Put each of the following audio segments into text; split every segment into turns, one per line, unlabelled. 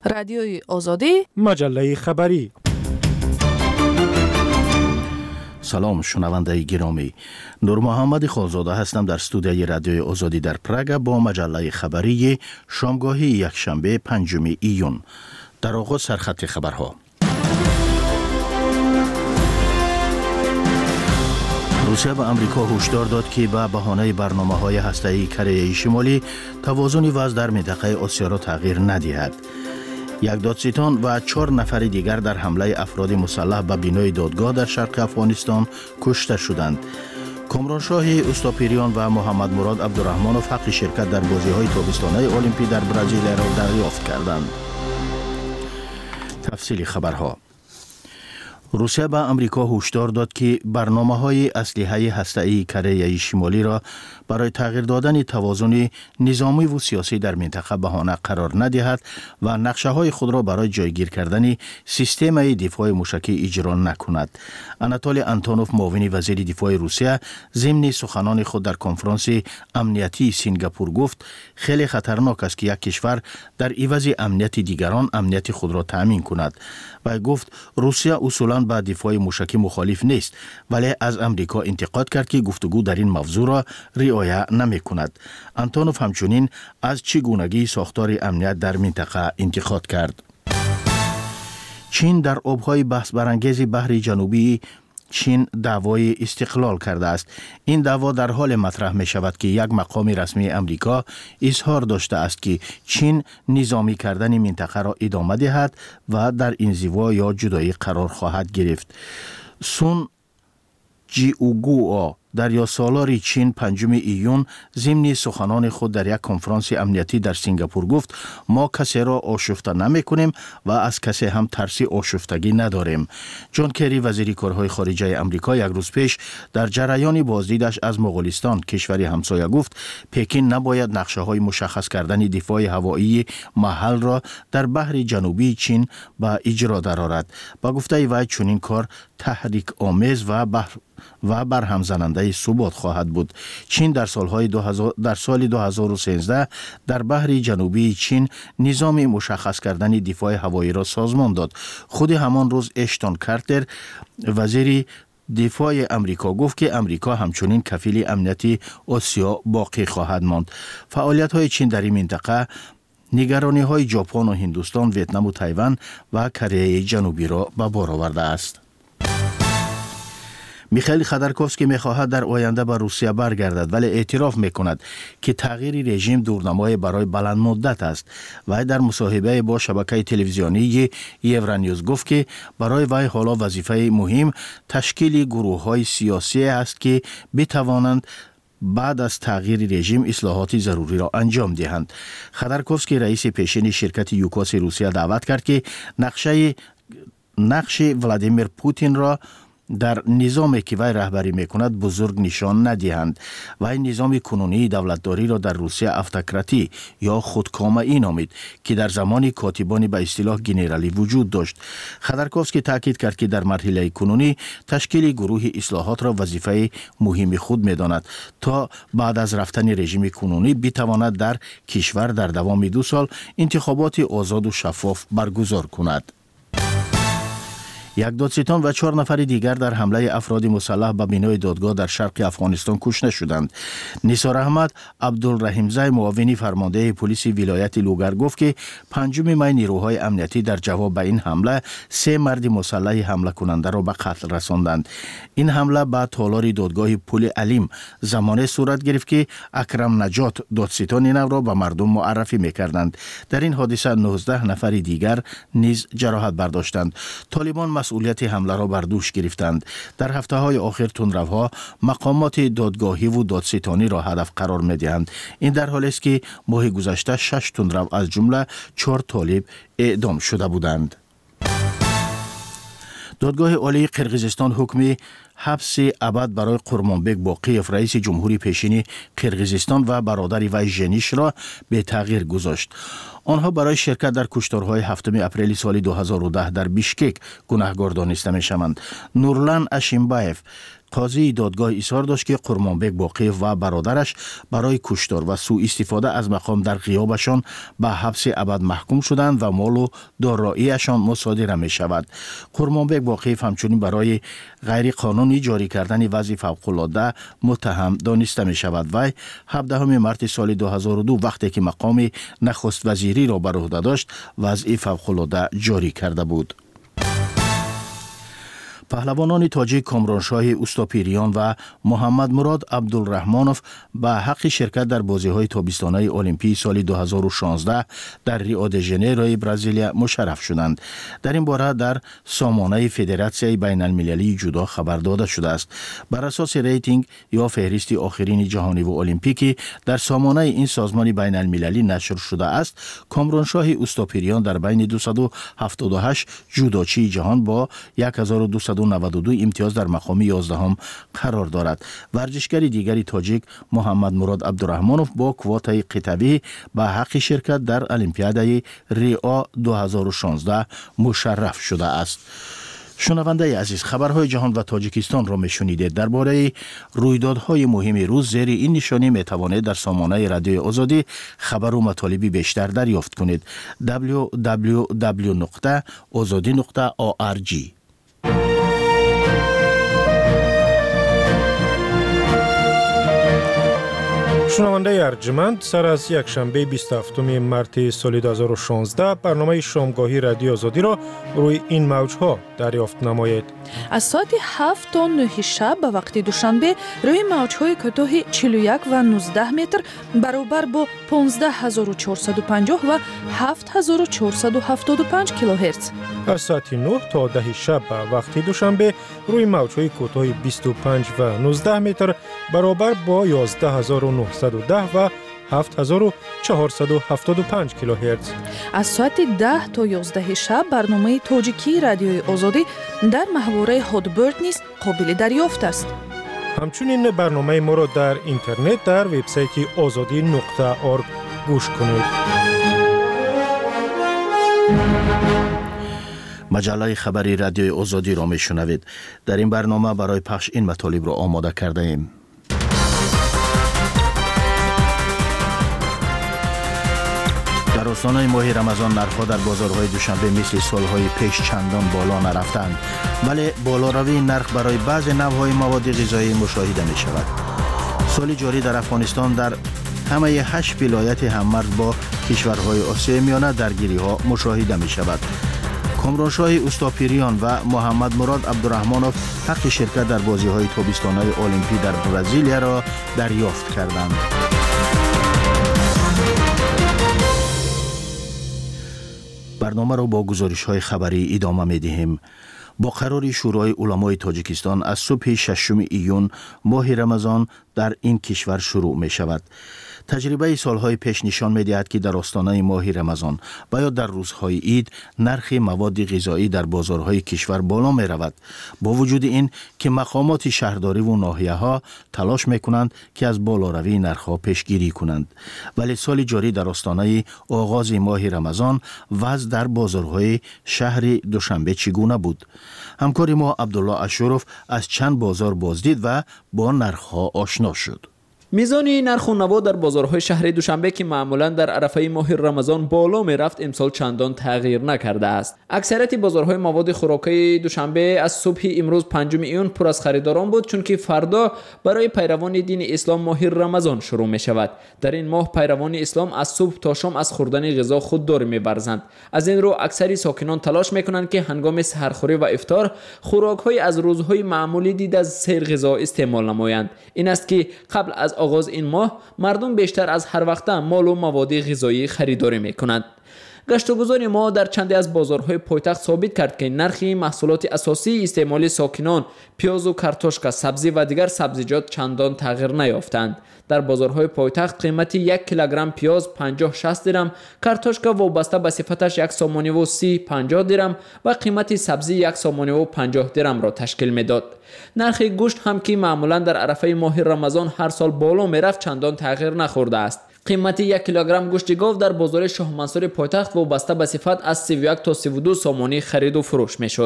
رادیوی آزادی،
مجله خبری.
سلام شنونده گرامی، نور محمد خالزاده هستم در استودیوی رادیوی آزادی در پراگ با مجله خبری شامگاهی یکشنبه 5 ایون. در آغاز سرخط خبرها. روسیه به آمریکا هشدار داد که به بهانه برنامه‌های هسته‌ای کره شمالی توازن وضع در منطقه آسیا را تغییر ندهد. یک دادستان و 4 نفر دیگر در حمله افراد مسلح به بینای دادگاه در شرق افغانستان کشته شدند. کامرانشاه استاپیریان و محمد مراد عبدالرحمنوف حق شرکت در بازی‌های تابستانی المپی در برزیل را دریافت کردند. تفصیل خبرها. روسیه به آمریکا هشدار داد که برنامه‌های اسلحه هسته‌ای کره شمالی را برای تغییر دادن توازن نظامی و سیاسی در منطقه بهانه قرار ندهد و نقشه‌های خود را برای جایگیر کردن سیستم دفاع موشکی اجرا نکند. آناتولی آنتونوف معاون وزیر دفاع روسیه ضمن سخنان خود در کنفرانس امنیتی سینگاپور گفت خیلی خطرناک است که یک کشور در عوض امنیت دیگران امنیت خود را تأمین کند و گفت روسیه اصولاً با دفاع موشکی مخالف نیست، ولی از امریکا انتقاد کرد که گفتگو در این موضوع را رعایت نمی کند. آنتونوف همچنین از چگونگی ساختار امنیت در منطقه انتقاد کرد. چین در آبهای بحث برانگیز بحر جنوبی چین دعوای استقلال کرده است. این دعوا در حال مطرح می شود که یک مقام رسمی امریکا اظهار داشته است که چین نظامی کردن منطقه را ادامه دهد و در انزوا یا جدایی قرار خواهد گرفت. سون جیوگو دریاسالار چین 5 ایون ضمن سخنان خود در یک کنفرانس امنیتی در سینگاپور گفت ما کسی را آشفته نمی کنیم و از کسی هم ترس آشفتگی نداریم. جان کری وزیر کارهای خارجه آمریکا یک روز پیش در جریان بازدیدش از مغولستان کشوری همسایه گفت پکین نباید نقشه‌های مشخص کردن دفاع هوایی محل را در بحر جنوبی چین به اجرا درآورد. با گفته وی چنین کار تحریک آمیز و برهم زننده ثبات خواهد بود. چین در سال 2013 در بحر جنوبی چین نظام مشخص کردن دفاع هوایی را سازمان داد. خود همان روز اشتون کارتر وزیر دفاع امریکا گفت که امریکا همچنین کفیل امنیت آسیا باقی خواهد ماند. فعالیت‌های چین در این منطقه نگرانی‌های ژاپن و هندوستان، ویتنام و تایوان و کره جنوبی را به بار آورده است. میخائیل خودورکوفسکی میخواهد در آینده به روسیه برگردد، ولی اعتراف میکند که تغییر رژیم دورنمای برای بلند مدت است. وی در مصاحبه با شبکه تلویزیونی یورانیوز گفت که برای وی حالا وظیفه مهم تشکیل گروه‌های سیاسی است که بتوانند بعد از تغییر رژیم اصلاحات ضروری را انجام دهند. خودورکوفسکی رئیس پیشین شرکت یوکاس روسیه دعوت کرد که نقش ولادیمیر پوتین را در نظامی که وی رهبری میکند بزرگ نشان ندهند و این نظام کنونی دولتداری را در روسیه автокраتی یا خودکامه‌ای نامید که در زمان کاتبان به اصطلاح گنرالی وجود داشت. خودورکوفسکی تاکید کرد که در مرحله کنونی تشکیل گروه اصلاحات را وظیفه مهم خود میداند تا بعد از رفتن رژیم کنونی بتواند در کشور در دوام 2 سال انتخابات آزاد و شفاف برگزار کند. یک دادستان و 4 نفر دیگر در حمله افراد مسلح به بینای دادگاه در شرق افغانستان کشته شدند. نثار احمد عبدالرحیمزی معاون فرمانده پلیس ولایت لوگر گفت که 5 می نیروهای امنیتی در جواب به این حمله 3 مرد مسلح حمله کننده را به قتل رساندند. این حمله به تالار دادگاه پل علیم زمانه صورت گرفت که اکرم نجات دادستان نو را به مردم معرفی می‌کردند. در این حادثه 19 نفر دیگر نیز جراحت برداشتند. طالبان مسئولیت حمله را بر دوش گرفتند. در هفته‌های آخر تندروها مقامات دادگاهی و دادستانی را هدف قرار می‌دهند. این در حالی است که ماه گذشته 6 تندرو از جمله 4 طالب اعدام شده بودند. دادگاه عالی قرقیزستان حکم حبس ابد برای قرمانبک باقیف رئیس جمهوری پیشین قرقیزستان و برادر وی ژنیش را به تغییر گذاشت. آنها برای شرکت در کشتارهای 7 اپریل سال 2010 در بیشکک گناهکار دانسته می شوند. نورلان اشیمبایف قاضی دادگاه اظهار داشت که قرمانبک باقی و برادرش برای کشتار و سوء استفاده از مقام در غیابشان به حبس ابد محکوم شدند و مال و داراییشان مصادره می شود. قرمانبک باقی همچنین برای غیر قانونی جاری کردن وضع فوق‌العاده متهم دانسته می شود. وی 17 مارس سال 2002 وقتی که مقام نخست وزیری را بر عهده داشت وضع فوق‌العاده جاری کرده بود. پهلوانان تاجیک کامرانشاه اوستاپیریان و محمد مراد عبدالرحمانوف به حق شرکت در بازی‌های تابستانه المپی سال 2016 در ریو د ژانیروی برزیلیا مشرف شدند. در این باره در سامانه فدراسیون بین المللی جودو خبر داده شده است. بر اساس ریتینگ یا فهرست آخرین جهانی و المپیکی در سامانه این سازمان بین المللی نشر شده است، کامرانشاه اوستاپیریان در بین 278 جودوچی جهان با 1292 امتیاز در مقام 11 قرار دارد. ورزشگر دیگری تاجیک محمد مراد عبدالرحمانوف با کوتای قطبی به حق شرکت در المپیاد ریو 2016 مشرف شده است. شنونده عزیز، خبرهای جهان و تاجیکستان را میشنیدید. درباره رویدادهای مهم روز زیر این نشانی میتوانید در سامانه رادیوی آزادی خبر و مطالبی بیشتر دریافت کنید. www.azadi.org.
شنونده ارجمند، سر از یک شنبه 27 مارس سال 2016 برنامه شامگاهی رادیو آزادی را روی این موجها دریافت نمایید.
از ساعت 7 تا 9 شب به وقت دوشنبه روی موجهای کوتاه 41 و 19 متر برابر با 15450 و 7475 کیلوهرتز.
از ساعت 9 تا 10 شب به وقت دوشنبه روی موجهای کوتاه 25 و 19 متر برابر با 11910 و 7475 کیلوهرتز.
از ساعت 10 تا 11 شب برنامه تاجیکی رادیوی آزادی در محوره هادبرد نیز قابل دریافت است.
همچنین برنامه ما را در اینترنت در وبسایت azadi.org گوش کنید.
مجله خبری رادیوی آزادی را میشنوید. در این برنامه برای پخش این مطالب را آماده کرده ایم. در آستانه ماه رمضان نرخ‌ها در بازارهای دوشنبه مثل سالهای پیش چندان بالا نرفتند، ولی بالاروی نرخ برای بعضی نوع‌های مواد غذایی مشاهده می شود. سال جاری در افغانستان در همه 8 ولایت هممرز با کشورهای آسیای میانه درگیری‌ها مشاهده می شود. کامرانشاه اوستاپیریان و محمد مراد عبدالرحمانوف حق شرکت در بازی‌های تابستانه المپی در برزیلیا را دریافت کردند. برنامه را با گزارش‌های خبری ادامه می‌دهیم. با قرار شورای علمای تاجیکستان از صبح 6 ایون ماه رمضان در این کشور شروع می شود. تجربه سالهای پیش نشان می دهد که در آستانه ماه رمضان و یا در روزهای عید نرخ مواد غذایی در بازارهای کشور بالا می رود. با وجود این که مقامات شهرداری و ناحیه ها تلاش می کنند که از بالاروی نرخ پیشگیری کنند، ولی سال جاری در آستانه آغاز ماه رمضان وضع در بازارهای شهر دوشنبه چگونه بود؟ همکار ما عبدالله اشرف از چند بازار بازدید و با نرخ‌ها آشنا شد.
میزان نرخ و نوا در بازارهای شهر دوشنبه که معمولا در عرفه ماه رمضان بالا می رفت امسال چندان تغییر نکرده است. اکثریت بازارهای مواد خوراکی دوشنبه از صبح امروز 5 ایون پر از خریداران بود، چون که فردا برای پیروان دین اسلام ماه رمضان شروع می شود. در این ماه پیروان اسلام از صبح تا شام از خوردن غذا خودداری می ورزند. از این رو اکثری ساکنان تلاش می کنند که هنگام سحرخوری و افطار خوراک‌های از روزهای معمولی دید از سیر غذا استعمال نمایند. این است که قبل از آغاز این ماه مردم بیشتر از هر وقت مال و مواد غذایی خریداری میکنند. گشتگذار ما در چندی از بازارهای پایتخت ثابت کرد که نرخ محصولات اساسی استعمال ساکنان، پیاز و کارتوشکا، سبزی و دیگر سبزیجات چندان تغییر نیافتند. در بازارهای پایتخت قیمت 1 کیلوگرم پیاز 50-60 درم، کارتوشکا وابسته به صفتش 1 سامانی و 30-50 درم و قیمت سبزی 1 سامانی و 50 درم را تشکیل میداد. نرخ گوشت هم که معمولا در عرفه ماه رمضان هر سال بالا میرفت چندان تغییر نخورده است. قیمت 1 کیلوگرم گوشت گاو در بازار شاه منصور پایتخت وابسته به صفت از 31 تا 32 سامانی خرید و فروش میشد.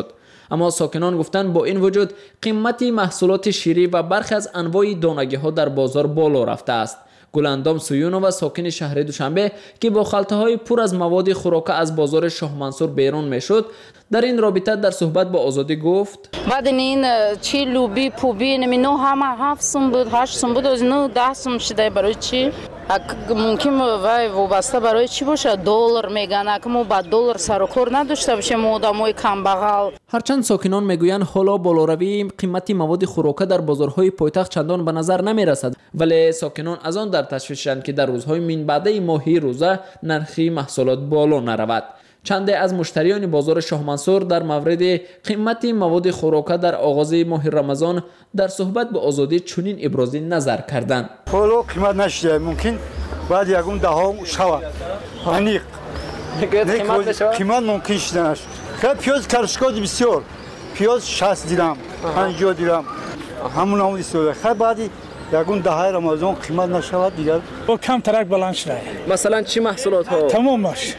اما ساکنان گفتند با این وجود قیمت محصولات شیری و برخی از انواع دانگی‌ها در بازار بالا رفته است. گلاندام سویونووا ساکن شهر دوشنبه که با خلطه‌های پر از مواد خوراکه از بازار شاه منصور بیرون میشد در این رابطه در صحبت با آزادی گفت
بعد این چی لوبی پوبی نمی‌نو همه 7 سوم بود 8 سوم بود از 9 10 سوم شده برای چی ممکن وای وابسته برای چی باشه دلار میگن که ما با دلار سر و کار نداشته باشیم آدمای کم بغل.
هرچند ساکنان میگویند حالا بالاروی قیمت مواد خوراکه در بازارهای پایتخت چندان به نظر نمیرسد، ولی ساکنان از آن در تشویشند که در روزهای من بعده ماهی روزه نرخ محصولات بالا نرود. چند از مشتریان بازار شاه منصور در مورد قیمت مواد خوراکه در آغاز ماه رمضان در صحبت با آزادی چنین ابراز نظر کردند.
حالا قیمت نشده ممکن بعد یکم دهم شود انیق قیمت ممکن شده نشد. خیلی پیاز کرشکاد بسیار پیاز 60 دیرم 50 دیرم همون هم بسیار خیلی بعدی یکم دهای رمضان قیمت نشود دیگر
با کم ترک بلند شده.
مثلا چی محصولات ها؟
تمام باش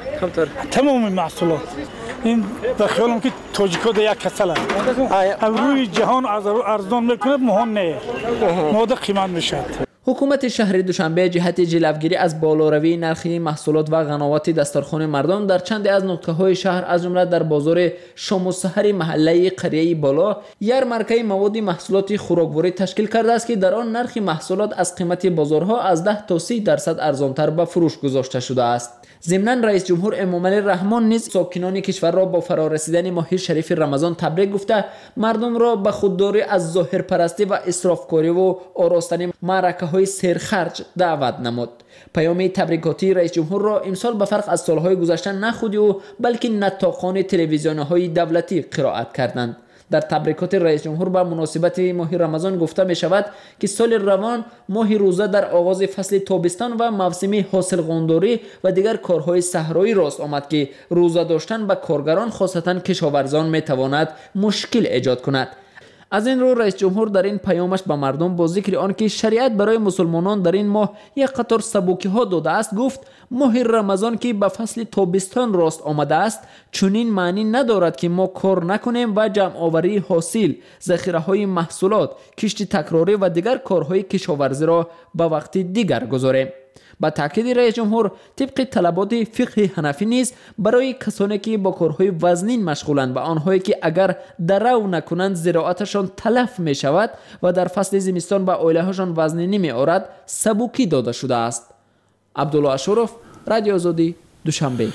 تمام محصولات این به خیالم که تاجیکا در یک کسل است روی جهان ارزان میکنه مهم نه ماده قیمت میشد.
حکومت شهر دوشنبه جهت جلوگیری از بالاروی نرخ محصولات و قناعت دسترخوان مردم در چند از نقطه‌های شهر از جمله در بازار شام و سحر محله قریه بالا یارمارکه مواد محصولات خوراکواری تشکیل کرده است که در آن نرخ محصولات از قیمت بازارها از 10 تا 30% ارزانتر به فروش گذاشته شده است. ضمناً رئیس جمهور امامعلی رحمان نیز ساکنان کشور را با فرارسیدن ماه شریف رمضان تبریک گفته مردم را به خودداری از ظاهرپرستی و اسرافکاری و آراستن معرکه‌های سرخرج دعوت نمود. پیام تبریکاتی رئیس جمهور را امسال به فرق از سالهای گذشته نه خودی و بلکه نطاقان تلویزیون‌های دولتی قرائت کردند. در تبریکات رئیس جمهور به مناسبت ماه رمضان گفته می شود که سال روان ماه روزه در آغاز فصل تابستان و موسم حاصل قانداری و دیگر کارهای صحرایی راست آمد که روزه داشتن به کارگران خاصتا کشاورزان می تواند مشکل ایجاد کند. از این رو رئیس جمهور در این پیامش به مردم با ذکر آن که شریعت برای مسلمانان در این ماه یک قطار سبوکی ها داده است گفت ماه رمضان که به فصل تابستان راست آمده است چنین معنی ندارد که ما کار نکنیم و جمع آوری حاصل، ذخیره های محصولات، کشت تکراری و دیگر کارهای کشاورزی را به وقت دیگر گذاریم. با تاکید رئیس جمهور طبق طلبات فقه حنفی نیز برای کسانی که با کارهای وزنین مشغولند و آنهایی که اگر درو نکنند زراعتشان تلف می شود و در فصل زمستان به عائله‌هاشان وزنی نمی آورد سبوکی داده شده است. عبدالله اشرف، رادیو آزادی، دوشنبه.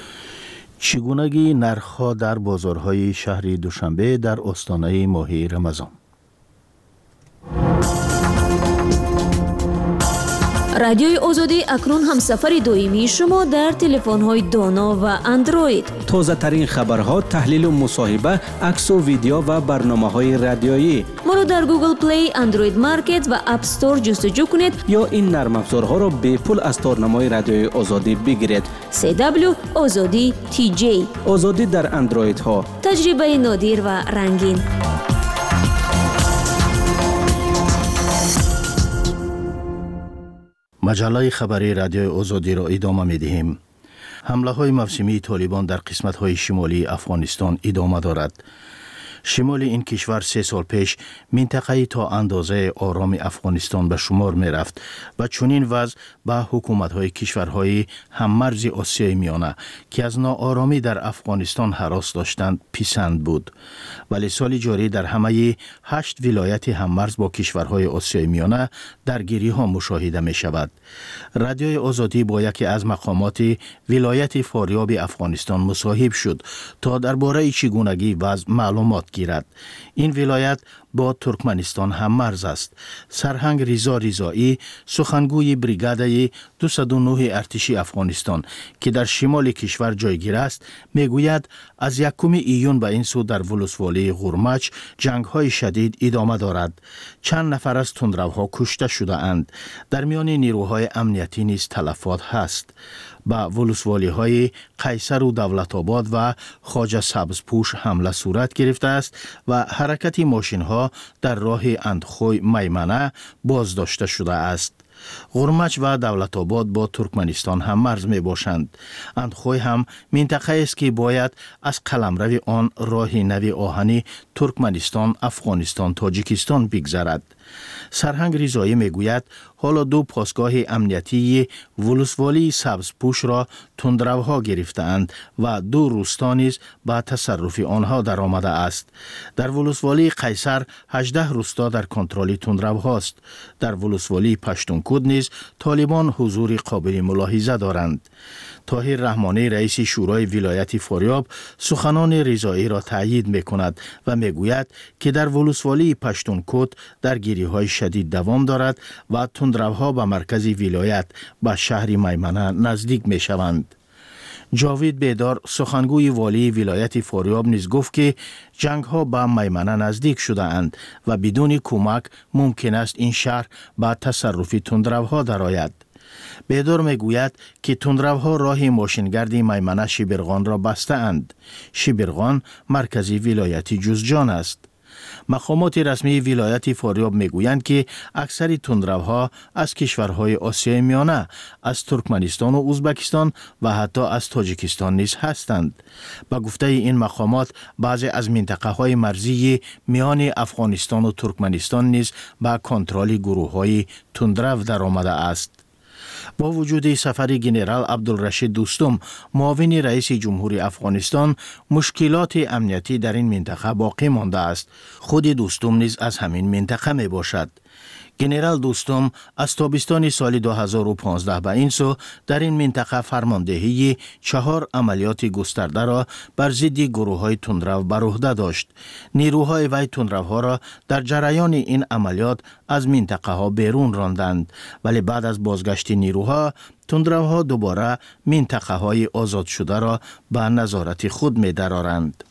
چگونگی نرخ‌ها در بازارهای شهر دوشنبه در آستانه ماه رمضان.
رادیوی آزادی اکنون همسفر دائمی شما در تلفن‌های دانا و اندروید.
تازه ترین خبرها، تحلیل و مصاحبه، عکس و ویدیو و برنامه‌های رادیویی.
ما را در گوگل پلی، اندروید مارکت و اپ استور جستجو کنید
یا این نرم افزارها را به پول از تارنمای رادیوی آزادی بگیرید.
CW آزادی TJ.
آزادی در اندروید ها.
تجربه نادر و رنگین.
مجله خبری رادیو آزادی را ادامه می‌دهیم. حمله‌های موسمی طالبان در قسمت‌های شمالی افغانستان ادامه دارد. شمال این کشور 3 سال پیش منطقه‌ای تا اندازه آرام افغانستان به شمار می رفت و چنین وضع به حکومت‌های کشورهای هممرز آسیای میانه که از ناآرامی در افغانستان هراس داشتند پسند بود. ولی سال جاری در همه 8 ولایت هممرز با کشورهای آسیای میانه درگیری‌ها مشاهده می شود. رادیوی آزادی با یکی از مقامات ولایت فاریاب افغانستان مصاحبه شد تا درباره چگونگی وضع معلومات گیرد. این ولایت با ترکمنستان هم مرز است. سرهنگ رضا رضایی، سخنگوی بریگاده 209 ارتشی افغانستان که در شمال کشور جایگیر است، میگوید از 1 ایون به این سو در ولسوالی غرمچ جنگ‌های شدید ادامه دارد. چند نفر از تندروها کشته شده اند. در میان نیروهای امنیتی نیز تلفات هست. با ولسوالی‌های قیصر و دولت آباد و خواجه سبزپوش حمله صورت گرفته است و حرکت ماشین‌ها در راه اندخوی میمنه بازداشته شده است. غرمچ و دولت‌آباد با ترکمنستان هم مرز می باشند. اندخوی هم منطقه است که باید از قلمرو آن راه نوی آهنی ترکمنستان، افغانستان، تاجیکستان بگذرد. سرهنگ رضایی میگوید حالا 2 پاسگاه امنیتی ولسوالی سبزپوش را تندروها گرفتند و 2 روستا نیز به تصرف آنها در آمده است. در ولسوالی قیصر 18 روستا در کنترل تندروهاست. در ولسوالی پشتونکود نیز طالبان حضور قابل ملاحظه دارند. طاهر رحمانی رئیس شورای ولایت فاریاب سخنان رضایی را تایید می‌کند و میگوید که در ولسوالی پشتونکود درگیری‌های شدید دوام دارد و تندروها به مرکز ولایت به شهر میمنه نزدیک می‌شوند. جاوید بیدار سخنگوی والی ولایت فاریاب نیز گفت که جنگ‌ها به میمنه نزدیک شده اند و بدون کمک ممکن است این شهر به تصرف تندروها درآید. بیدار میگوید که تندروها راه ماشینگرد میمنه شبرغان را بسته اند. شبرغان مرکزی ولایت جوزجان است. مقامات رسمی ولایت فاریاب میگویند که اکثر تندروها از کشورهای آسیای میانه، از ترکمنستان و ازبکستان و حتی از تاجیکستان نیز هستند. با گفته این مقامات بعضی از منطقه های مرزی میان افغانستان و ترکمنستان نیز به کنترل گروه های تندرو در آمده است. با وجود سفر گنرال عبدالرشید دوستم معاون رئیس جمهور افغانستان، مشکلات امنیتی در این منطقه باقی مانده است. خود دوستم نیز از همین منطقه می باشد. گنرال دوستم از تابستان سال 2015 به این سو در این منطقه فرماندهی 4 عملیات گسترده را بر ضد گروه‌های تندرو بر عهده داشت. نیروهای وی تندروها را در جریان این عملیات از منطقه ها بیرون راندند، ولی بعد از بازگشت نیروها تندروها دوباره منطقه های آزاد شده را به نظارت خود می درآورند.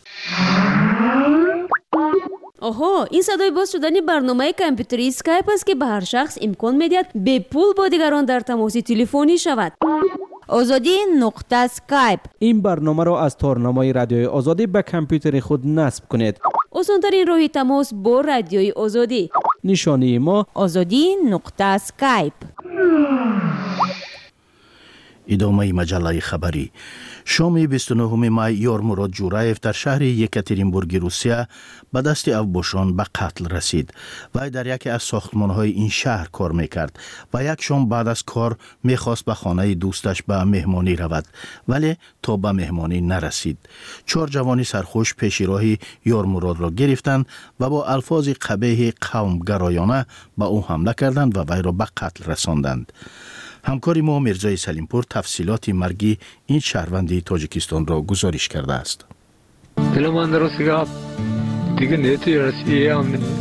آها، این صدای باز شدن برنامه کامپیوتری اسکایپ است که به هر شخص امکان می‌دهد به پول با دیگران در تماس تلفنی شود. آزادی نقطه اسکایپ.
این برنامه را از تارنمای رادیوی آزادی به کامپیوتر خود نصب کنید.
آسان‌ترین راه تماس با رادیوی آزادی.
نشانی ما
آزادی نقطه اسکایپ.
ادامه مجله خبری. شام 29 می یارمراد جورایف در شهر یکاترینبورگ روسیه به دست افباشان به قتل رسید. وی در یکی از ساختمان‌های این شهر کار می‌کرد و یک شام بعد از کار می‌خواست به خانه دوستش به مهمانی رود، ولی تا به مهمانی نرسید. 4 جوان سرخوش پیش راه یارمراد را گرفتند و با الفاظ قبیح قومگرایانه به او حمله کردند و وی را به قتل رساندند. همکار ما مرزای سلیمپور تفصیلات مرگی این شهروند تاجیکستان را گزارش کرده است.
دلمان درستگاه دیگه نیتی رسیه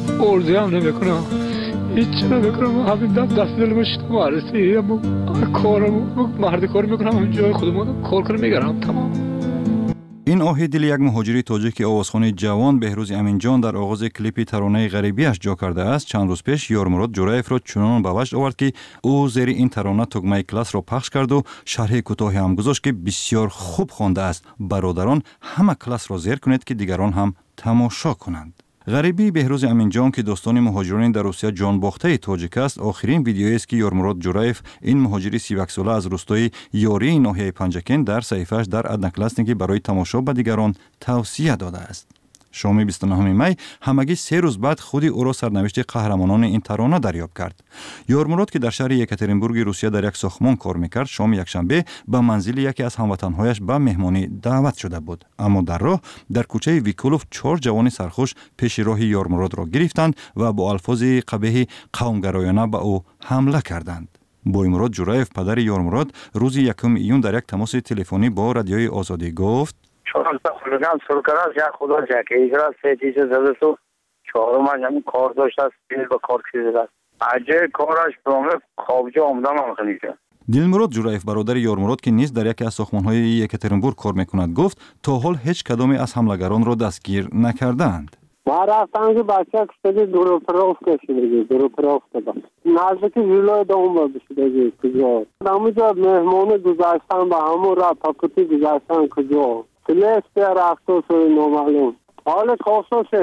هم نمیکنم، هیچ نمیکنم، همین دست دل باشتم و رسیه کارم مرد کار میکنم، جای خودمون کار کنم میگرم تمام.
این آه دل یک مهاجری تاجیک آوازخوان جوان بهروز امینجان در آغاز کلیپ ترانه غریبیش جا کرده است. چند روز پیش یارمراد جورایف را چنان به وجد آورد که او زیر این ترانه تگمه کلاس را پخش کرد و شرح کوتاهی هم گذاشت که بسیار خوب خوانده است. برادران همه کلاس را زیر کنید که دیگران هم تماشا کنند. غریبی بهروز امینجان که دوستان مهاجران در روسیه جان باخته تاجیک است، آخرین ویدیویی است که یارمراد جورایف این مهاجری 31 ساله از روستای یاری ناحیه پنجکن در صحیفه‌اش در ادنکلاسنگی برای تماشا به دیگران توصیه داده است. شام 29 می همگی 3 روز بعد خودی او را سرنوشت قهرمانان این ترانه دریافت کرد. یارمراد که در شهر یکاترینبورگ روسیه در یک ساختمان کار میکرد، شام یکشنبه به منزل یکی از هموطنهایش به مهمانی دعوت شده بود. اما در راه در کوچه ویکولوف 4 جوان سرخوش پیش راه یارمراد را گرفتند و با الفاظ قبیح قومگرایانه به او حمله کردند. بویمراد جورایف پدر یارمراد روز 1 ایون در یک تماس تلفنی با رادیوی آزادی گفت:
خودم سرکراز یا خدا جاکه ایجرا 3 چیز زده تو 4 همین کار داشت است به کار کشیده است. اجه کارش برامه خوابجا آمدن خیلی.
دلمراد جورایف برادر یارمراد که نیز در یکی از ساختمان‌های یکاترینبورگ کار می‌کند گفت تا حال هیچ کدامی از حمله‌گران را دستگیر نکردند.
ما رفتم که بچه کشیده دورو پروف کشیده دورو پروف داد. نزدیک ویلای دوم بشیده کجا. همونجا مهمون گذاشتن به همون را پاکتی گذاشتن کجا. کلیس رفتو سوی نامعلوم. حال خاصوسین.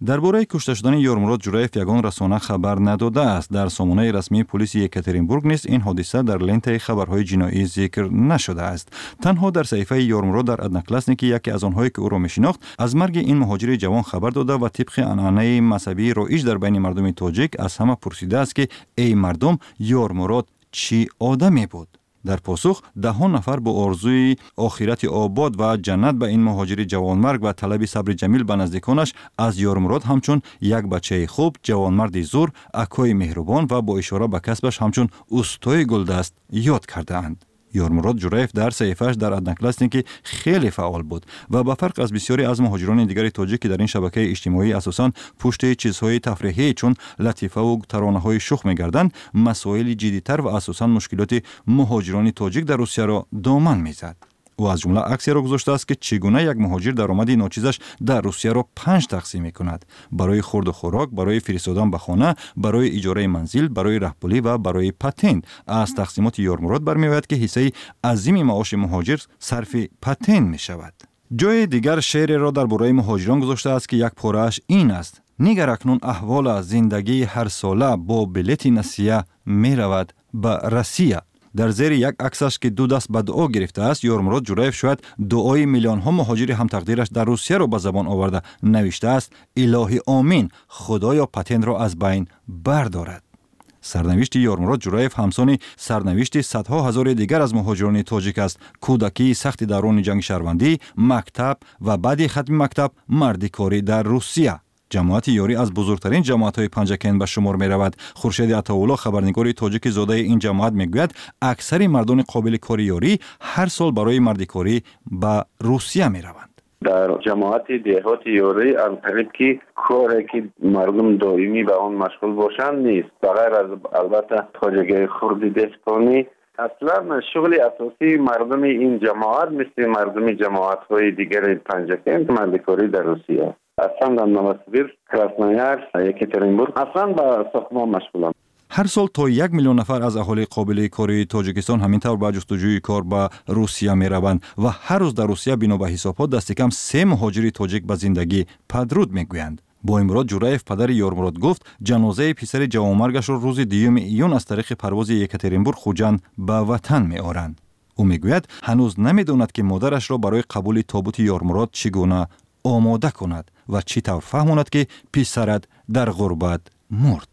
درباره کشته شدن یارمراد جورایف یگان رسانه خبر نداده است. در سامانه رسمی پلیس یکاترینبورگ نیز این حادثه در لنت خبرهای جنایی ذکر نشده است. تنها در صحیفه یارمراد در ادناکلاسنیکی یکی از آنهایی که او را میشناخت از مرگ این مهاجر جوان خبر داده و طبق عنعنه مذهبی رایج در بین مردم تاجیک از همه پرسیده است که ای مردم یارمراد چی آدمی بود؟ در پاسخ ده نفر با آرزوی آخرت آباد و جنت به این مهاجر جوانمرگ و طلب صبر جمیل به نزدیکانش از یارمراد همچون یک بچه خوب، جوانمردی زور، اکای مهربان و با اشاره به کسبش همچون اوستای گلدست یاد کرده اند. یارمراد جورایف در صحیفه‌اش در ادناکلاسنیکی خیلی فعال بود و با فرق از بسیاری از مهاجران دیگر تاجیک که در این شبکه اجتماعی اساساً پشت چیزهای تفریحی چون لطیفه و ترانه‌های شوخ می‌گردند، مسائل جدی‌تر و اساساً مشکلات مهاجران تاجیک در روسیه را دامن می‌زد. او از جمله عکسی را گذاشته است که چگونه یک مهاجر درآمد ناچیزش در روسیه را 5 تقسیم می‌کند: برای خورد و خوراک، برای فرستادن به خانه، برای اجاره منزل، برای رهپولی و برای پتنت. از تقسیمات یارمراد برمی‌آید که حصه عظیم معاش مهاجر صرف پتنت می‌شود. جای دیگر شعر را درباره مهاجران گذاشته است که یک پاره‌اش این است: نیگر اکنون احوال زندگی هر ساله با بلیت نسیه می‌رود به روسیه. در زیر یک عکسش که 2 دست به دعا گرفته است، یارمراد جورایف شاید دعای میلیون ها مهاجر هم تقدیرش در روسیه را به زبان آورده نوشته است: الهی آمین، خدایا پتن را از بین بردارد. سرنوشت یارمراد جورایف همسان سرنوشت صدها هزار دیگر از مهاجران تاجیک است. کودکی سخت دوران جنگ شهروندی، مکتب و بعد ختم مکتب مردکاری در روسیه. جماعت یاری از بزرگترین جماعت‌های پنجکن به شمار می‌رود. خورشید عطاالله خبرنگار تاجیک زاده این جماعت میگوید اکثر مردان قابل کاری یاری هر سال برای مردکاری به روسیه می‌روند.
در جماعت دهات یاری انقریب که کاری که مردم دائمی به آن مشغول باشند نیست، بغیر از البته تاجیک خردی دهقانی. اصلا شغل اساسی مردم این جماعت مثل مردم جماعت‌های دیگر پنجکن مردکاری در روسیه. اصلا در نوسیبیرسک، کراسنویارسک، یکاترینبورگ اصلا به ساختمان مشغولند.
هر سال تا 1 میلیون نفر از اهالی قابل کاری تاجیکستان همینطور به جستجوی کار به روسیه میروند و هر روز در روسیه بنا به حسابات دست کم 3 مهاجر تاجیک به زندگی پدرود میگویند. با امراد جورایف پدر یارمراد گفت جنازه پسر جوانمرگش را روز 2 ایون از طریق پرواز یکاترینبورگ خوجند به وطن میآورند. او میگوید هنوز نمیداند که مادرش را برای قبول تابوت یارمراد چگونه آماده کند و چی طور فهماند که پسرت در غربت مرد.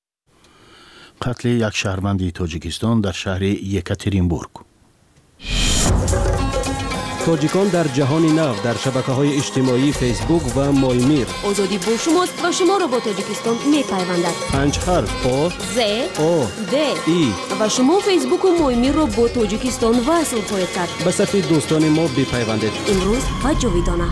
قتل یک شهروند تاجیکستان در شهر یکاترینبورگ.
تاجیکان در جهان نو در شبکه‌های اجتماعی فیسبوک و مایمیر.
آزادی با شماست و شما را با تاجیکستان می‌پیوندد.
5 حرف آ
ز
او
د
ای
و شما فیسبوک و مایمیر را با تاجیکستان وصل خواهید کرد.
به صفحه دوستان ما بپیوندید.
امروز و جاویدانه.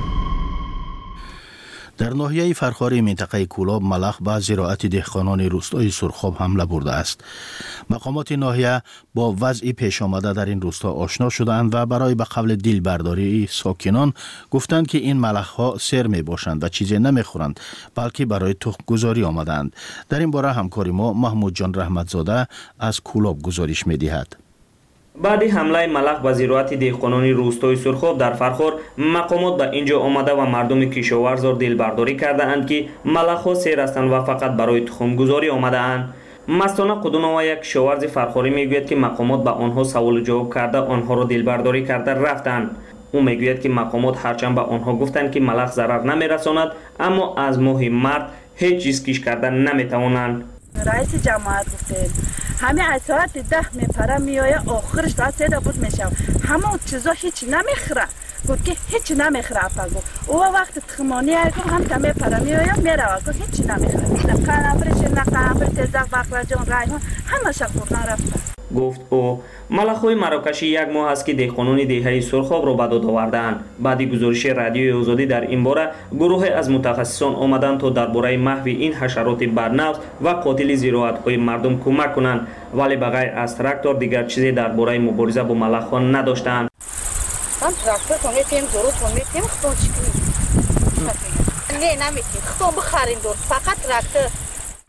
در ناحیه فرخاری منطقه کولاب ملخ به زراعت دهقانان روستای سرخاب حمله برده است. مقامات ناحیه با وضع پیش آمده در این روستا آشنا شدند و برای به قبل دلبرداری ساکنان گفتند که این ملخ ها سر می باشند و چیزی نمی خورند بلکه برای تخم گذاری آمدند. در این باره همکار ما محمود جان رحمتزاده از کولاب گزارش می دهد.
بعد حمله ملخ به زراعت دهقانان روستای سرخاب در فرخار، مقامات به اینجا آمده و مردم کشاورز را دلبرداری کرده اند که ملخ ها سیر هستند و فقط برای تخم گذاری آمده اند. مستانه قدونوا یک کشاورز فرخاری میگوید که مقامات به آنها سوال جواب کرده آنها را دلبرداری کرده رفتند. او میگوید که مقامات هرچند به آنها گفتند که ملخ ضرر نمیرساند اما از ماه مرد هیچ چیز کش کردن نمیتوانند.
رئیس جماعت گفته همه از ساعت 10 میپره میآید آخرش تا 3 بود میشه همه چیزا هیچ نمیخوره. گفت که هیچ نمیخوره اپا او وقت تخمانی گفت هم تا میپره میآید میره گفت هیچ نمیخوره. نه قنبرش نه قنبر تزق بقلاجان ریحان همه خوردن رفته.
گفت او ملخ‌های مراکشی 1 ماه است که دهقانان دهه سرخاب را به داد آوردند. بعد گزارش رادیوی آزادی در این باره گروه از متخصصان آمدند تا درباره محو این حشرات برنفس و قاتل زراعت‌های مردم کمک کنند، ولی بغیر از تراکتور دیگر چیزی درباره مبارزه با ملخ‌ها نداشتند.
من تراکتور تو میتیم ضرورت تو میتیم خودش کنیم. نه نمیتیم خودم بخریم فقط تراکتور.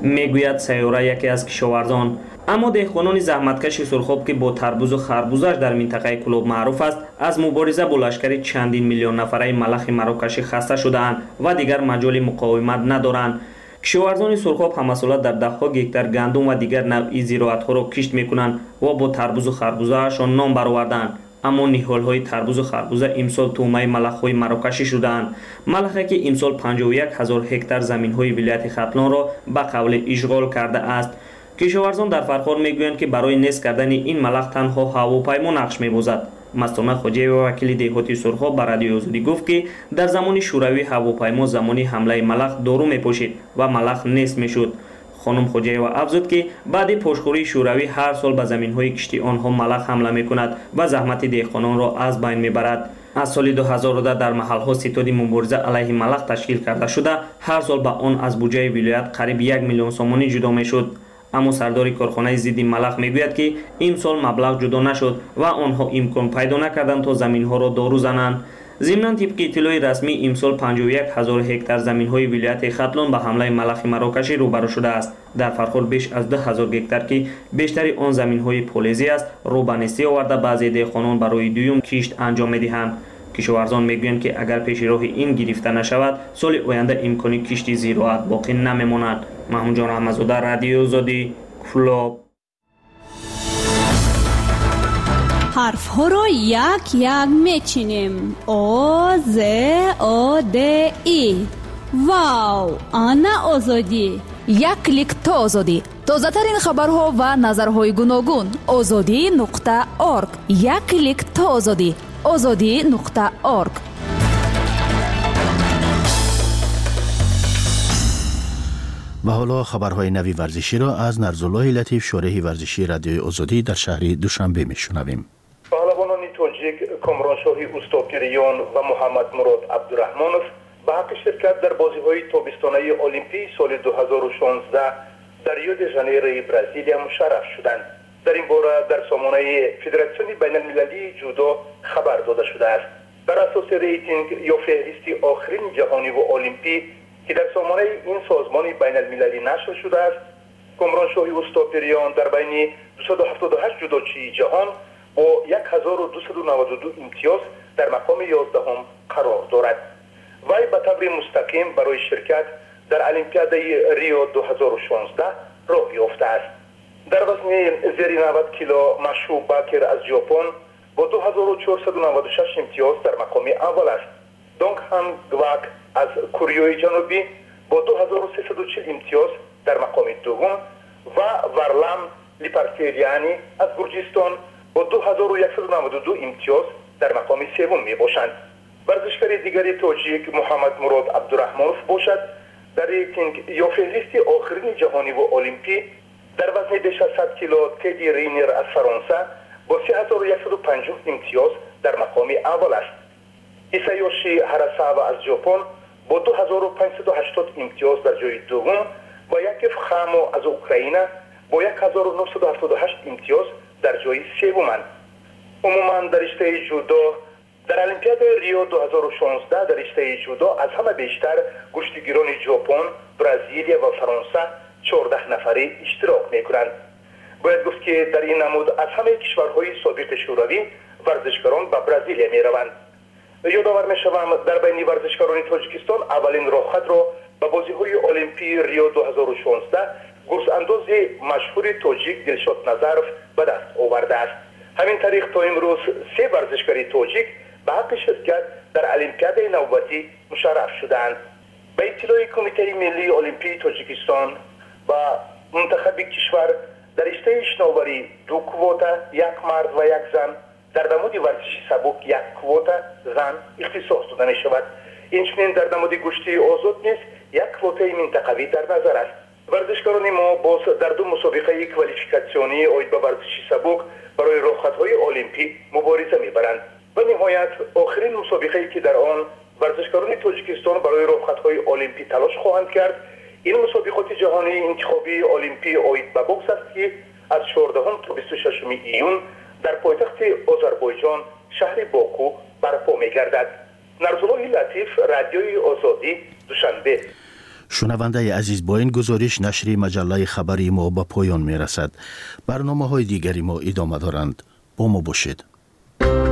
میگوید سیوره یکی از کشاورزان. اما دهقانان زحمتکش سرخاب که با تربوز و خربوزش در منطقه کلوب معروف است، از مبارزه با لشکر چندین میلیون نفره ملخ مراکشی خسته شده‌اند و دیگر مجال مقاومت ندارند. کشاورزان سرخاب همسالات در ده‌ها گکتار گندم و دیگر نوعی زراعت‌ها را کشت می‌کنند و با تربوز و خربوزه‌شان نام برآوردند. اما نهال‌های تربوز و خربوزه امسال تومه ملخ‌های مراکشی شدند. ملخی که امسال 51,000 هکتار زمین‌های ولایت ختلان را به قول اشغال کرده است. کشاورزان در فرخار میگویند که برای نیست کردن این ملخ تنها هواپیما نقش می‌بازد. مستانه خوجی و وکیل دهاتی سرخاب به رادیو آزادی گفت که در زمان شوروی هواپیما زمانی حمله ملخ دارو می‌پوشید و ملخ نیست می‌شد. خانم خوجی و افزود که بعد پشتکاری شوروی هر سال به زمین‌های کشتی آنها ملخ حمله می‌کند و زحمت دهقانان را از بین می‌برد. از سال 2010 در محل‌ها ستاد مبارزه علیه ملخ تشکیل کرده شده، هر سال به آن از بودجه ولایت قریب 1 میلیون سومانی جدا می‌شد. اما سردار کارخانه ضد ملخ میگوید که این سال مبلغ جدا نشد و آنها امکان پیدا نکردند تا زمین‌ها را دارو زنند. ضمن طبق اطلاع رسمی امسال 51,000 هکتار زمین‌های ولایت ختلان به حمله ملخ مراکشی روبرو شده است. در فرخار بیش از 10,000 هکتار که بیشتر آن زمین‌های پولیزی است، رو به نیستی آورده بعضی دهقانان برای دوم کشت انجام می‌دهند. کشاورزان میگویند که اگر پیش راه این گرفته نشود، سال آینده امکان کشت زراعت باقی نمیماند. محمود جان احمدزاده، رادیو آزادی، کلوب.
حرف ها را یک یک میچینیم. آ ز آ د ای. واو، آنا آزادی.
یک کلیک تا آزادی. تازه ترین خبرها و نظرهای گوناگون. azadi.org. یک کلیک تا آزادی. azadi.org.
و حالا خبرهای نوی ورزشی را از نرزالله لطیف، شارح ورزشی رادیو آزادی در شهر دوشنبه میشنویم.
پهلوانان تاجیک کامرانشاهی اوستاپیریان و محمد مراد عبدالرحمانov به حق شرکت در بازی‌های تابستانه المپی سال 2016 در ریو دی ژانیروی برزیلیا مشرف شدند. در این باره در سامانه فدراسیون بین المللی جودو خبر داده شده است. در اساس ریتینگ یا فهرست آخرین جهانی و المپی که در سامانه این سازمان بین المللی نشر شده است، کامرانشاهی اوستاپیریان در بین 278 جودوچی جهان با 1292 امتیاز در مقام 11 قرار دارد. وی به طور مستقیم برای شرکت در المپیاد ریو 2016 راه یافته است. در وزن زیر 90 کیلو مشو باکر از ژاپن با 2496 امتیاز در مقام اول است. دونگ هان گواک از کره جنوبی با 2340 امتیاز در مقام دوم و ورلم لیپارسیلیانی از گرجستان با 2192 امتیاز در مقام سوم می باشند. ورزشکار دیگری تاجیک محمد مراد عبدالرحمانov باشد. در ریتینگ یا فهرست آخرین جهانی و المپی در وزن بیش از 100 کیلو تدی رینر از فرانسه با 3150 امتیاز در مقام اول است. ایسایوشی هاراساوا از ژاپن با 2580 امتیاز در جای دوم و یکیف خامو از اوکراین با 1978 امتیاز در جای سومند. عموما در رشته جودو در المپیاد ریو 2016 در رشته جودو از همه بیشتر کشتیگیران ژاپن، برزیلیا و فرانسه 14 نفری اشتراک میکنند. باید گفت که در این نمود از همه کشورهای سابق شوروی ورزشکاران به برزیلیا میروند. یادآور میشوم در بین ورزشکاران تاجیکستان اولین راهخط را به بازی‌های المپی ریو 2016 گرزانداز مشهور تاجیک دلشاد نظرف به دست آورده است. همین طریق تا امروز 3 ورزشکار تاجیک به حق شرکت در المپیاد نوبتی مشرف شدند. به اطلاع کمیته ملی المپی تاجیکستان و منتخب کشور در رشته شناوری 2 کوتا، 1 مرد و 1 زن، در نمود ورزشی سبک 1 کوتا زن اختصاص داده می شود. اینچنین در نمود گشتی آزاد نیز 1 کوتای منطقوی در نظر است. ورزشکاران ما باز در 2 مسابقه کوالیفیکاسیونی آید به ورزشی سبک برای راهخطهای المپی مبارزه میبرند و نهایت آخرین مسابقه‌ای که در آن ورزشکاران تاجیکستان برای راهخطهای المپی تلاش خواهند کرد، این مسابقات جهانی انتخابی المپی آید به بوکس است که از 14 تا 26 ایون در پایتخت آذربایجان شهر باکو برپا می‌گردد. نرزالله لطیف، رادیوی آزادی، دوشنبه.
شنونده عزیز، با این گزارش نشر مجله خبری ما به پایان می رسد. برنامه های دیگری ما ادامه دارند. با ما باشید.